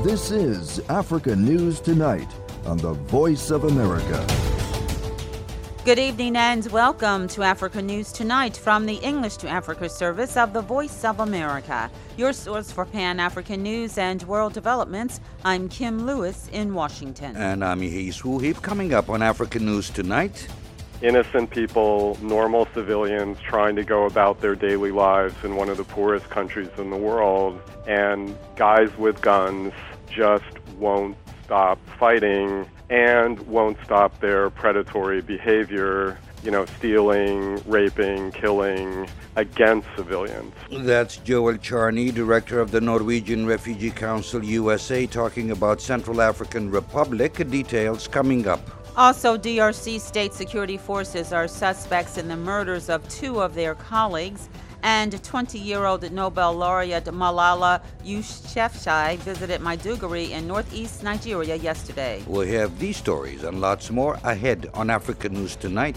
This is Africa News Tonight on the Voice of America. Good evening and welcome to Africa News Tonight from the English to Africa service of the Voice of America. Your source for Pan-African news and world developments. I'm Kim Lewis in Washington. And I'm Yehis Wuhib. Coming up on Africa News Tonight. Innocent people, normal civilians trying to go about their daily lives in one of the poorest countries in the world, and guys with guns just won't stop fighting and won't stop their predatory behavior, stealing, raping, killing against civilians. That's Joel Charney, director of the Norwegian Refugee Council USA, talking about Central African Republic. Details coming up. Also, DRC state security forces are suspects in the murders of two of their colleagues, and 20-year-old Nobel laureate Malala Yousafzai visited Maiduguri in northeast Nigeria yesterday. We'll have these stories and lots more ahead on Africa News Tonight.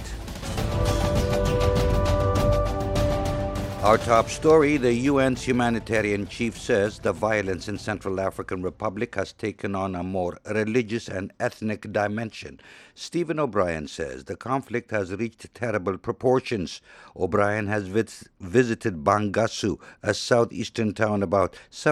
Our top story, the UN's humanitarian chief says the violence in Central African Republic has taken on a more religious and ethnic dimension. Stephen O'Brien says the conflict has reached terrible proportions. O'Brien has visited Bangassou, a southeastern town about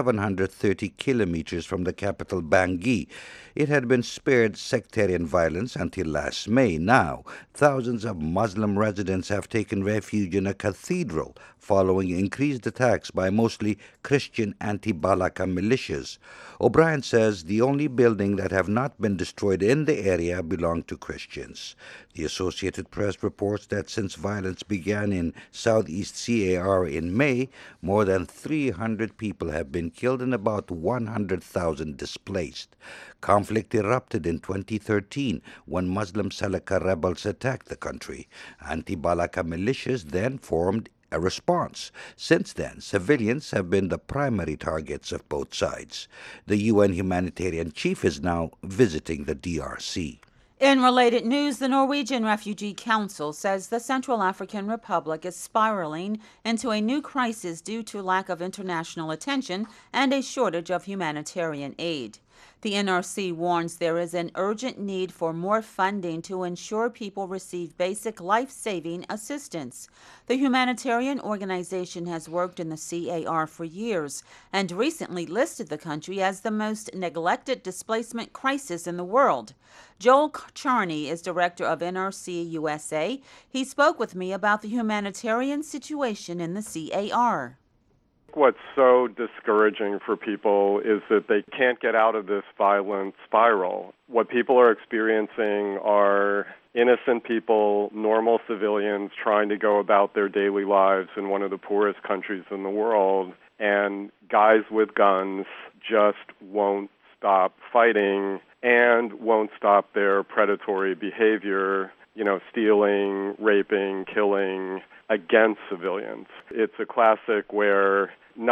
730 kilometers from the capital Bangui. It had been spared sectarian violence until last May. Now, thousands of Muslim residents have taken refuge in a cathedral following increased attacks by mostly Christian anti-Balaka militias. O'Brien says the only building that have not been destroyed in the area belong to Christians. The Associated Press reports that since violence began in southeast CAR in May, more than 300 people have been killed and about 100,000 displaced. Conflict erupted in 2013 when Muslim Salaka rebels attacked the country. Anti-Balaka militias then formed a response. Since then, civilians have been the primary targets of both sides. The UN humanitarian chief is now visiting the DRC. In related news, the Norwegian Refugee Council says the Central African Republic is spiraling into a new crisis due to lack of international attention and a shortage of humanitarian aid. The NRC warns there is an urgent need for more funding to ensure people receive basic life-saving assistance. The humanitarian organization has worked in the CAR for years and recently listed the country as the most neglected displacement crisis in the world. Joel Charney is director of NRC USA. He spoke with me about the humanitarian situation in the CAR. What's so discouraging for people is that they can't get out of this violent spiral. What people are experiencing are innocent people, normal civilians trying to go about their daily lives in one of the poorest countries in the world, and guys with guns just won't stop fighting and won't stop their predatory behavior, stealing, raping, killing against civilians. It's a classic where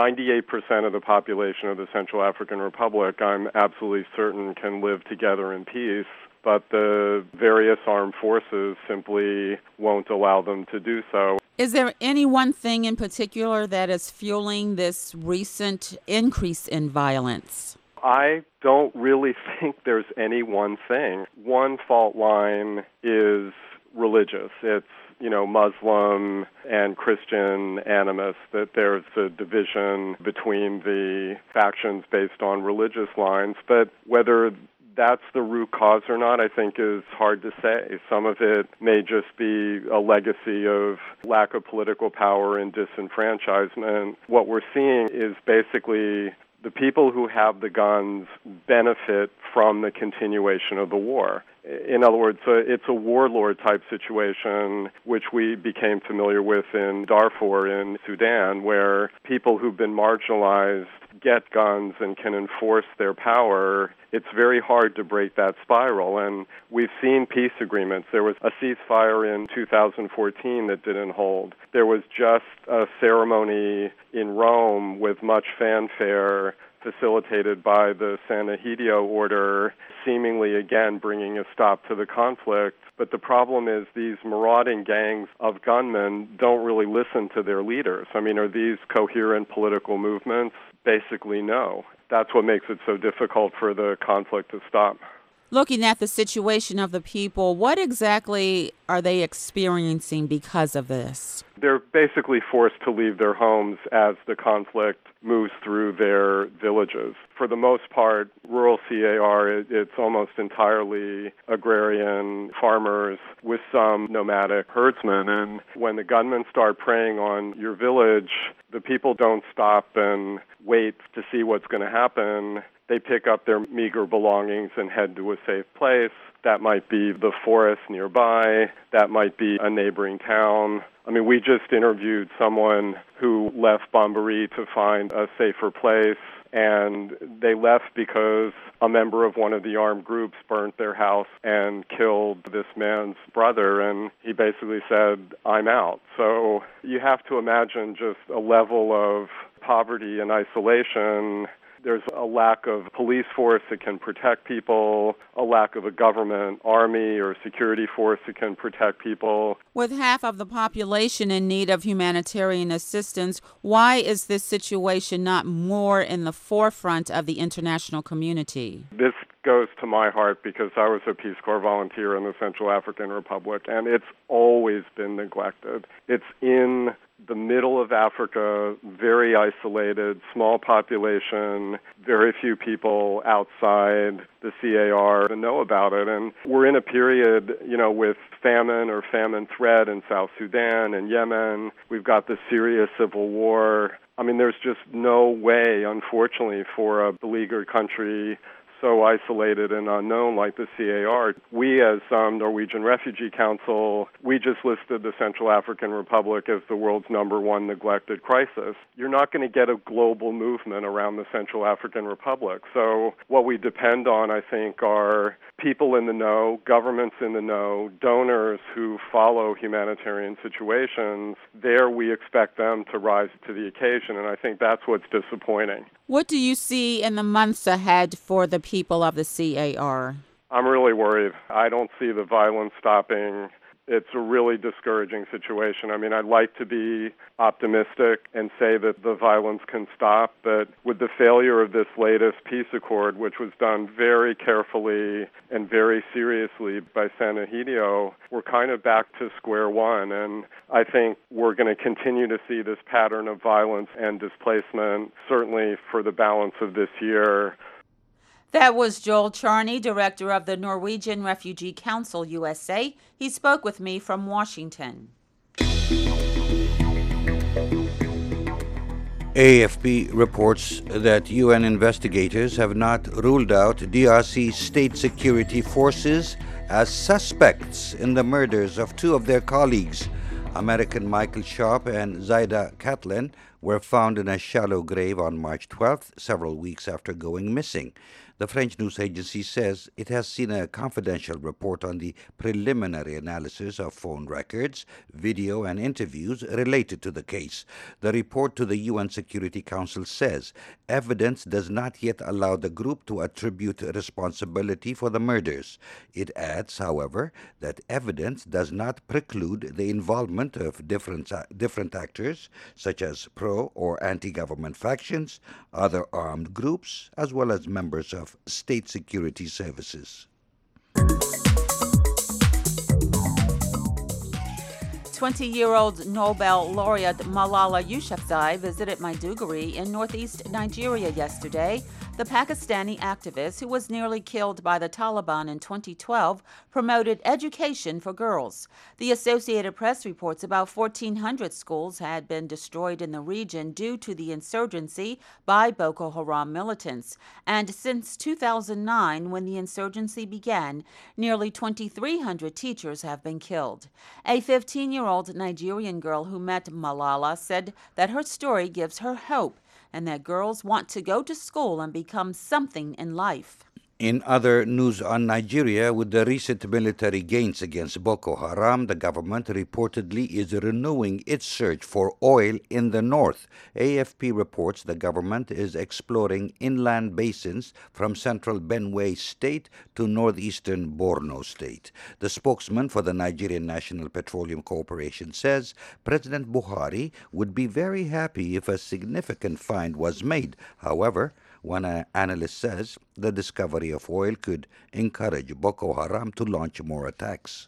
98% of the population of the Central African Republic, I'm absolutely certain, can live together in peace, but the various armed forces simply won't allow them to do so. Is there any one thing in particular that is fueling this recent increase in violence? I don't really think there's any one thing. One fault line is religious. It's Muslim and Christian animus, that there's a division between the factions based on religious lines. But whether that's the root cause or not, I think is hard to say. Some of it may just be a legacy of lack of political power and disenfranchisement. What we're seeing is basically the people who have the guns benefit from the continuation of the war. In other words, it's a warlord-type situation, which we became familiar with in Darfur in Sudan, where people who've been marginalized get guns and can enforce their power. It's very hard to break that spiral, and we've seen peace agreements. There was a ceasefire in 2014 that didn't hold. There was just a ceremony in Rome with much fanfare facilitated by the San Egidio order, seemingly again bringing a stop to the conflict. But the problem is these marauding gangs of gunmen don't really listen to their leaders. I mean, are these coherent political movements? basically no. That's what makes it so difficult for the conflict to stop. Looking at the situation of the people, what exactly are they experiencing because of this? They're basically forced to leave their homes as the conflict moves through their villages. For the most part, rural CAR, it's almost entirely agrarian farmers with some nomadic herdsmen. And when the gunmen start preying on your village, the people don't stop and wait to see what's going to happen. They pick up their meager belongings and head to a safe place. That might be the forest nearby. That might be a neighboring town. I mean, we just interviewed someone who left Bambari to find a safer place, and they left because a member of one of the armed groups burnt their house and killed this man's brother, and he basically said, "I'm out." So you have to imagine just a level of poverty and isolation. There's a lack of police force that can protect people, a lack of a government army or security force that can protect people. With half of the population in need of humanitarian assistance, why is this situation not more in the forefront of the international community? This goes to my heart because I was a Peace Corps volunteer in the Central African Republic, and it's always been neglected. It's in the middle of Africa, very isolated, small population, very few people outside the CAR to know about it. And we're in a period, with famine or famine threat in South Sudan and Yemen. We've got the Syria civil war. I mean, there's just no way, unfortunately, for a beleaguered country so isolated and unknown like the CAR. We, as Norwegian Refugee Council, we just listed the Central African Republic as the world's #1 neglected crisis. You're not going to get a global movement around the Central African Republic. So what we depend on, I think, are people in the know, governments in the know, donors who follow humanitarian situations. There we expect them to rise to the occasion, and I think that's what's disappointing. What do you see in the months ahead for the people of the CAR? I'm really worried. I don't see the violence stopping. It's a really discouraging situation. I mean, I'd like to be optimistic and say that the violence can stop, but with the failure of this latest peace accord, which was done very carefully and very seriously by Sanahideo, we're kind of back to square one. And I think we're going to continue to see this pattern of violence and displacement, certainly for the balance of this year. That was Joel Charney, director of the Norwegian Refugee Council USA. He spoke with me from Washington. AFP reports that UN investigators have not ruled out DRC state security forces as suspects in the murders of two of their colleagues. American Michael Sharp and Zaida Catlin were found in a shallow grave on March 12th, several weeks after going missing. The French news agency says it has seen a confidential report on the preliminary analysis of phone records, video, and interviews related to the case. The report to the UN Security Council says evidence does not yet allow the group to attribute responsibility for the murders. It adds, however, that evidence does not preclude the involvement of different actors, such as pro or anti-government factions, other armed groups, as well as members of state security services. 20-year-old Nobel laureate Malala Yousafzai visited Maiduguri in northeast Nigeria yesterday. The Pakistani activist, who was nearly killed by the Taliban in 2012, promoted education for girls. The Associated Press reports about 1,400 schools had been destroyed in the region due to the insurgency by Boko Haram militants. And since 2009, when the insurgency began, nearly 2,300 teachers have been killed. A 15-year-old Nigerian girl who met Malala said that her story gives her hope and that girls want to go to school and become something in life. In other news on Nigeria, with the recent military gains against Boko Haram, the government reportedly is renewing its search for oil in the north. AFP reports the government is exploring inland basins from central Benue State to northeastern Borno State. The spokesman for the Nigerian National Petroleum Corporation says President Buhari would be very happy if a significant find was made. However, one analyst says the discovery of oil could encourage Boko Haram to launch more attacks.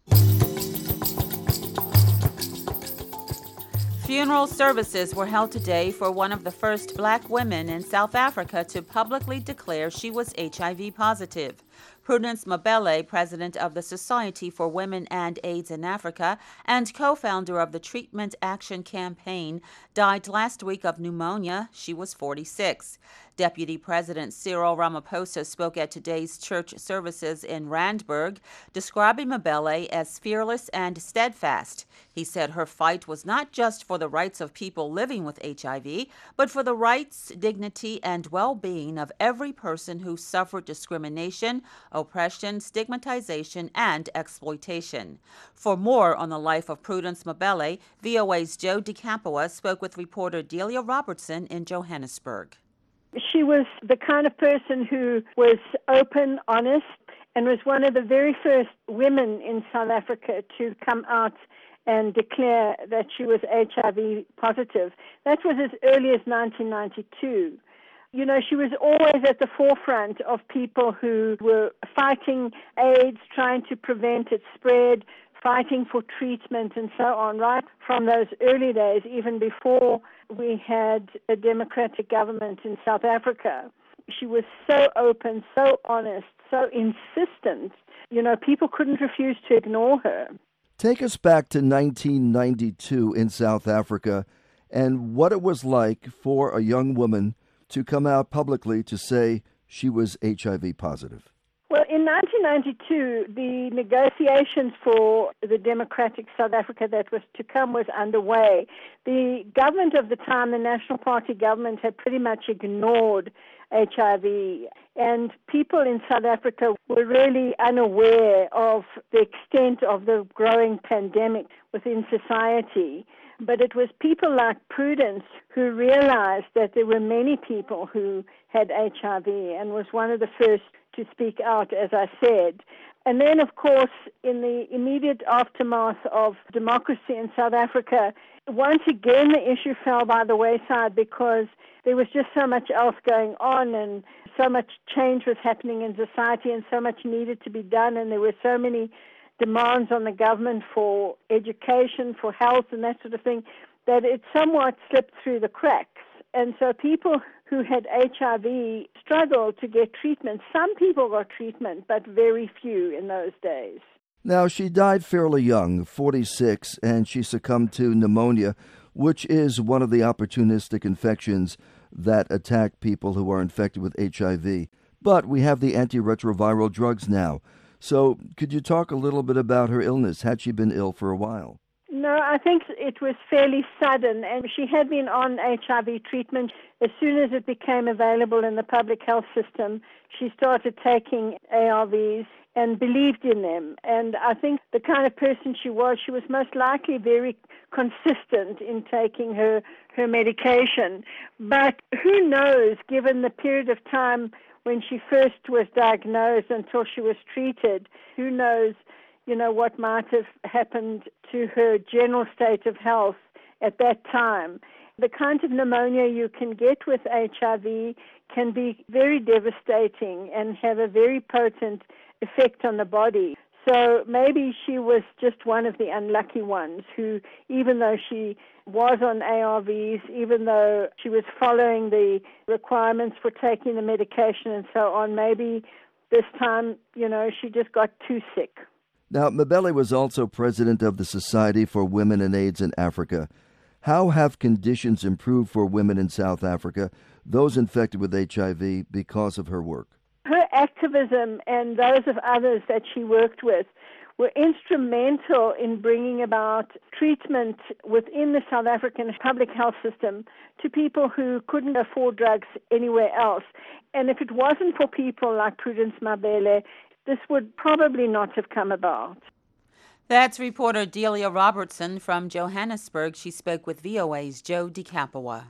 Funeral services were held today for one of the first black women in South Africa to publicly declare she was HIV positive. Prudence Mabele, president of the Society for Women and AIDS in Africa and co-founder of the Treatment Action Campaign, died last week of pneumonia. She was 46. Deputy President Cyril Ramaphosa spoke at today's church services in Randburg, describing Mabele as fearless and steadfast. He said her fight was not just for the rights of people living with HIV, but for the rights, dignity, and well-being of every person who suffered discrimination, oppression, stigmatization, and exploitation. For more on the life of Prudence Mabele, VOA's Joe DeCampoa spoke with reporter Delia Robertson in Johannesburg. She was the kind of person who was open, honest, and was one of the very first women in South Africa to come out and declare that she was HIV positive. That was as early as 1992. You know, she was always at the forefront of people who were fighting AIDS, trying to prevent its spread, fighting for treatment and so on, right from those early days, even before we had a democratic government in South Africa. She was so open, so honest, so insistent. You know, people couldn't refuse to ignore her. Take us back to 1992 in South Africa and what it was like for a young woman to come out publicly to say she was HIV positive. Well, in 1992, the negotiations for the democratic South Africa that was to come was underway. The government of the time, the National Party government, had pretty much ignored HIV, and people in South Africa were really unaware of the extent of the growing pandemic within society. But it was people like Prudence who realized that there were many people who had HIV and was one of the first to speak out, as I said. And then, of course, in the immediate aftermath of democracy in South Africa, once again the issue fell by the wayside because there was just so much else going on and so much change was happening in society and so much needed to be done, and there were so many demands on the government for education, for health and that sort of thing, that it somewhat slipped through the cracks. And so people who had HIV struggled to get treatment. Some people got treatment, but very few in those days. Now, she died fairly young, 46, and she succumbed to pneumonia, which is one of the opportunistic infections that attack people who are infected with HIV. But we have the antiretroviral drugs now. So could you talk a little bit about her illness? Had she been ill for a while? No, I think it was fairly sudden, and she had been on HIV treatment. As soon as it became available in the public health system, she started taking ARVs and believed in them. And I think the kind of person she was most likely very consistent in taking her medication. But who knows, given the period of time when she first was diagnosed until she was treated, who knows, what might have happened to her general state of health at that time. The kind of pneumonia you can get with HIV can be very devastating and have a very potent effect on the body. So maybe she was just one of the unlucky ones who, even though she was on ARVs, even though she was following the requirements for taking the medication and so on, maybe this time, she just got too sick. Now, Mabele was also president of the Society for Women and AIDS in Africa. How have conditions improved for women in South Africa, those infected with HIV, because of her work? Her activism and those of others that she worked with were instrumental in bringing about treatment within the South African public health system to people who couldn't afford drugs anywhere else. And if it wasn't for people like Prudence Mabele, this would probably not have come about. That's reporter Delia Robertson from Johannesburg. She spoke with VOA's Joe DeCapua.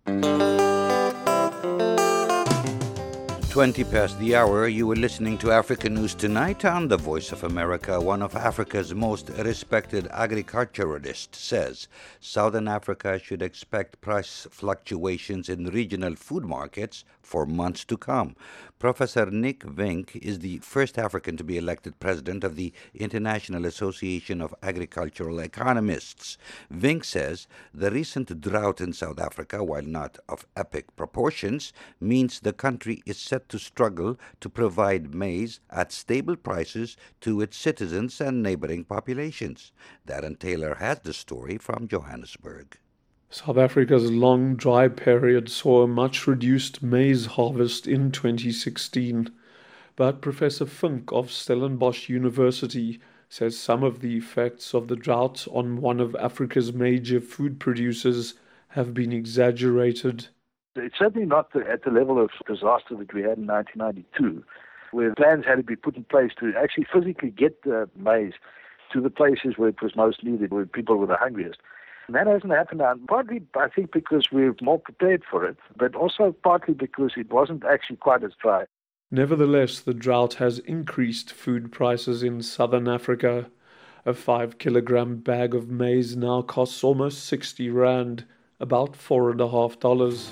20 past the hour, you were listening to Africa News Tonight on the Voice of America. One of Africa's most respected agriculturalists says Southern Africa should expect price fluctuations in regional food markets for months to come. Professor Nick Vink is the first African to be elected president of the International Association of Agricultural Economists. Vink says the recent drought in South Africa, while not of epic proportions, means the country is set to struggle to provide maize at stable prices to its citizens and neighboring populations. Darren Taylor has the story from Johannesburg. South Africa's long dry period saw a much reduced maize harvest in 2016, but Professor Fink of Stellenbosch University says some of the effects of the drought on one of Africa's major food producers have been exaggerated. It's certainly not at the level of disaster that we had in 1992, where plans had to be put in place to actually physically get the maize to the places where it was most needed, where people were the hungriest. And that hasn't happened now, partly, I think, because we're more prepared for it, but also partly because it wasn't actually quite as dry. Nevertheless, the drought has increased food prices in southern Africa. A 5-kilogram bag of maize now costs almost 60 rand, about $4.50.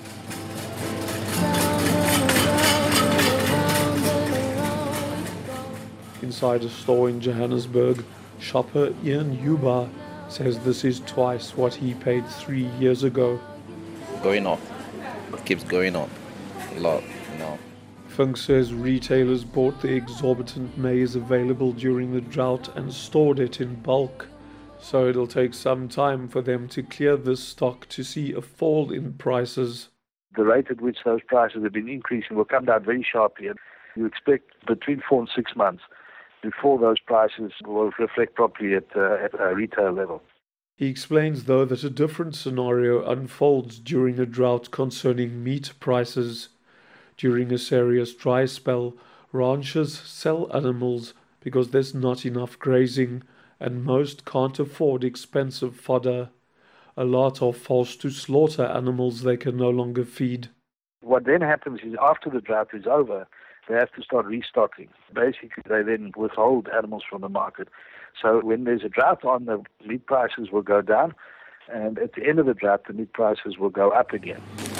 Inside a store in Johannesburg, shopper Ian Yuba says this is twice what he paid 3 years ago. Going up. It keeps going up. A lot, Funk says retailers bought the exorbitant maize available during the drought and stored it in bulk. So it'll take some time for them to clear this stock to see a fall in prices. The rate at which those prices have been increasing will come down very sharply, and you expect between 4 and 6 months before those prices will reflect properly at a retail level. He explains, though, that a different scenario unfolds during a drought concerning meat prices. During a serious dry spell, ranchers sell animals because there's not enough grazing, and most can't afford expensive fodder. A lot are forced to slaughter animals they can no longer feed. What then happens is after the drought is over, they have to start restocking. Basically, they then withhold animals from the market. So when there's a drought on, the meat prices will go down, and at the end of the drought, the meat prices will go up again.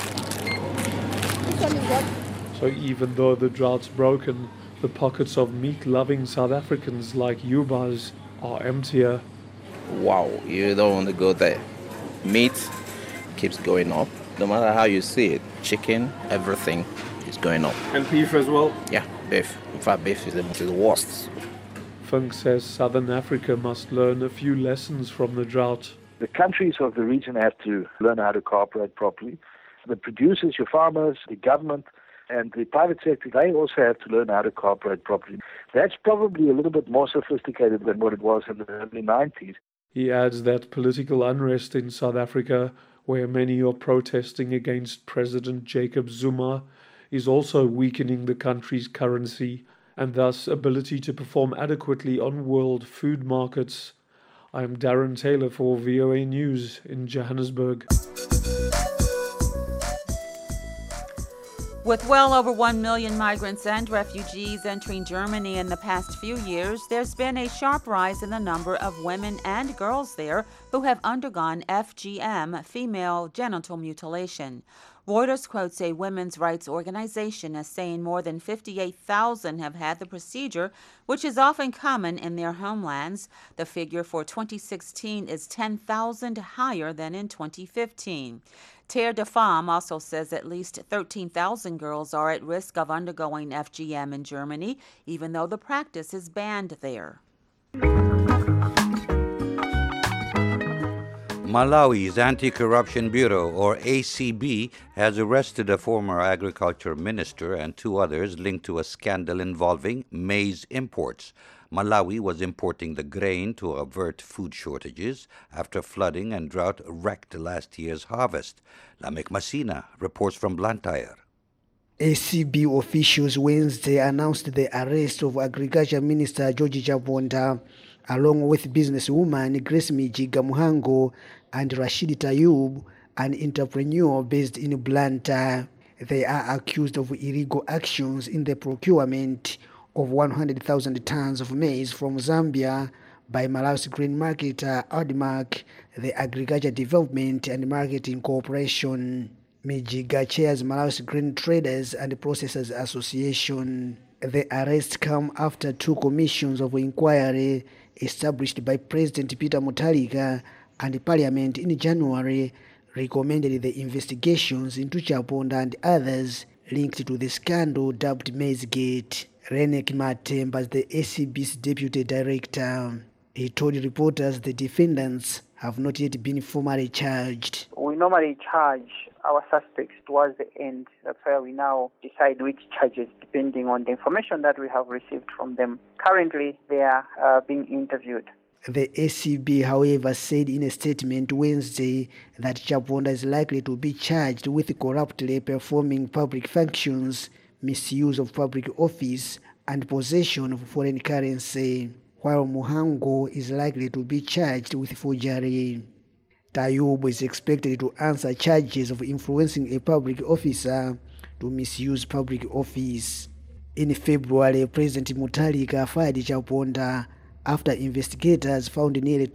So even though the drought's broken, the pockets of meat-loving South Africans like Yuba's are emptier. Wow, you don't want to go there. Meat keeps going up. No matter how you see it, chicken, everything is going up. And beef as well? Yeah, beef. In fact, beef is the worst. Funk says Southern Africa must learn a few lessons from the drought. The countries of the region have to learn how to cooperate properly. The producers, your farmers, the government, and the private sector, they also have to learn how to cooperate properly. That's probably a little bit more sophisticated than what it was in the early 90s. He adds that political unrest in South Africa, where many are protesting against President Jacob Zuma, is also weakening the country's currency and thus ability to perform adequately on world food markets. I am Darren Taylor for VOA News in Johannesburg. With well over 1 million migrants and refugees entering Germany in the past few years, there's been a sharp rise in the number of women and girls there who have undergone FGM, female genital mutilation. Reuters quotes a women's rights organization as saying more than 58,000 have had the procedure, which is often common in their homelands. The figure for 2016 is 10,000 higher than in 2015. Terre de Femmes also says at least 13,000 girls are at risk of undergoing FGM in Germany, even though the practice is banned there. Malawi's Anti-Corruption Bureau, or ACB, has arrested a former agriculture minister and two others linked to a scandal involving maize imports. Malawi was importing the grain to avert food shortages after flooding and drought wrecked last year's harvest. Lamek Masina reports from Blantyre. ACB officials Wednesday announced the arrest of Agriculture Minister George Chabonda, along with businesswoman Grace Mijiga Muhango and Rashid Tayub, an entrepreneur based in Blantyre. They are accused of illegal actions in the procurement of 100,000 tons of maize from Zambia by Malawi's grain marketer ADMAC, the Agriculture Development and Marketing Corporation. Mijiga chairs Malawi's Grain Traders and Processors Association. The arrests come after two commissions of inquiry established by President Peter Mutharika and Parliament in January recommended the investigations into Chabonda and others linked to the scandal dubbed Maizegate. Renek Matemba is the ACB's deputy director. He told reporters the defendants have not yet been formally charged. We normally charge our suspects towards the end. That's why we now decide which charges depending on the information that we have received from them. Currently, they are being interviewed. The ACB, however, said in a statement Wednesday that Chabonda is likely to be charged with corruptly performing public functions, misuse of public office, and possession of foreign currency, while Muhango is likely to be charged with forgery. Tayub is expected to answer charges of influencing a public officer to misuse public office. In February, President Mutharika fired Chabonda after investigators found nearly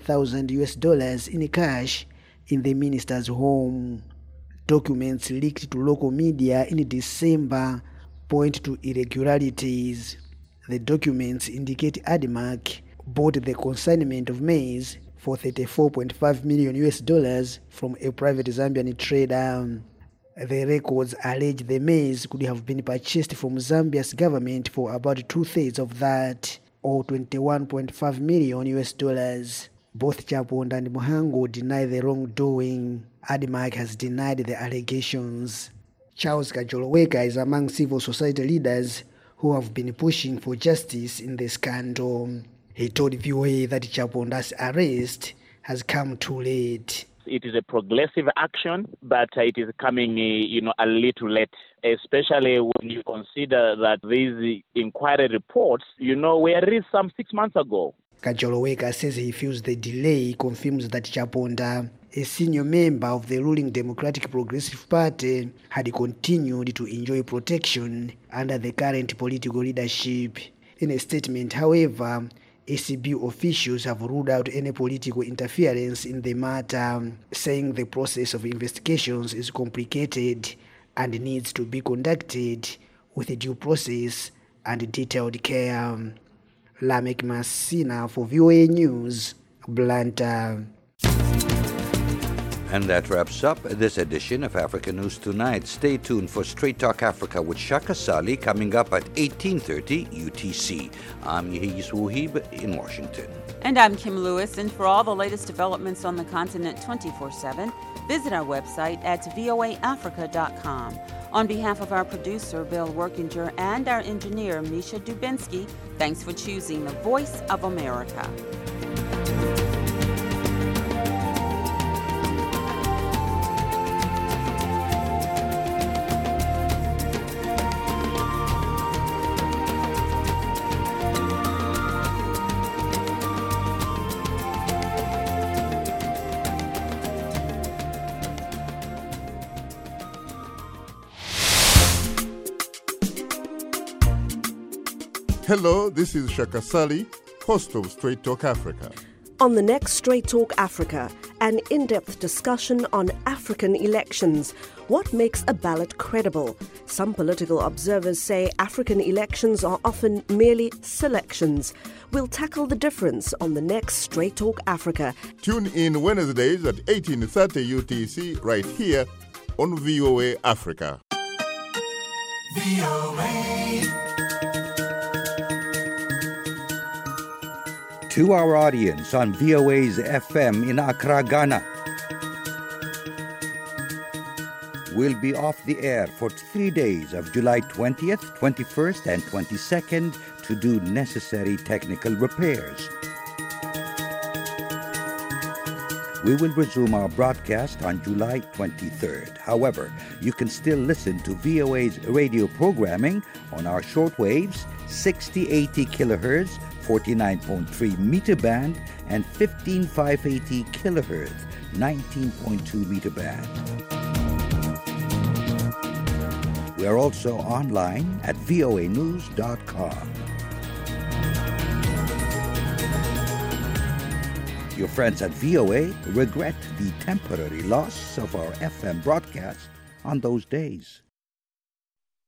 $200,000 in cash in the minister's home. Documents leaked to local media in December point to irregularities. The documents indicate ADMAC bought the consignment of maize for $34.5 million from a private Zambian trader. The records allege the maize could have been purchased from Zambia's government for about two-thirds of that, or $21.5 million. Both Chabonda and Muhango deny the wrongdoing. ADMAC has denied the allegations. Charles Kajoloweka is among civil society leaders who have been pushing for justice in the scandal. He told VOA that Chabonda's arrest has come too late. It is a progressive action, but it is coming, a little late, especially when you consider that these inquiry reports, were released some 6 months ago. Kajoloweka says he feels the delay confirms that Chabonda, a senior member of the ruling Democratic Progressive Party, had continued to enjoy protection under the current political leadership. In a statement, however, ACB officials have ruled out any political interference in the matter, saying the process of investigations is complicated and needs to be conducted with due process and detailed care. Lamek Masina for VOA News, Blantyre. And that wraps up this edition of Africa News Tonight. Stay tuned for Straight Talk Africa with Shaka Sali coming up at 18:30 UTC. I'm Yehis Wuhib in Washington. And I'm Kim Lewis. And for all the latest developments on the continent 24/7, visit our website at voaafrica.com. On behalf of our producer, Bill Workinger, and our engineer, Misha Dubinsky, thanks for choosing the Voice of America. Hello, this is Shaka Sali, host of Straight Talk Africa. On the next Straight Talk Africa, an in-depth discussion on African elections. What makes a ballot credible? Some political observers say African elections are often merely selections. We'll tackle the difference on the next Straight Talk Africa. Tune in Wednesdays at 18:30 UTC right here on VOA Africa. VOA. To our audience on VOA's FM in Accra, Ghana, we'll be off the air for 3 days of July 20th, 21st, and 22nd to do necessary technical repairs. We will resume our broadcast on July 23rd. However, you can still listen to VOA's radio programming on our shortwaves, 6080 kilohertz, 49.3 meter band, and 15580 kilohertz, 19.2 meter band. We are also online at voanews.com. Your friends at VOA regret the temporary loss of our FM broadcast on those days.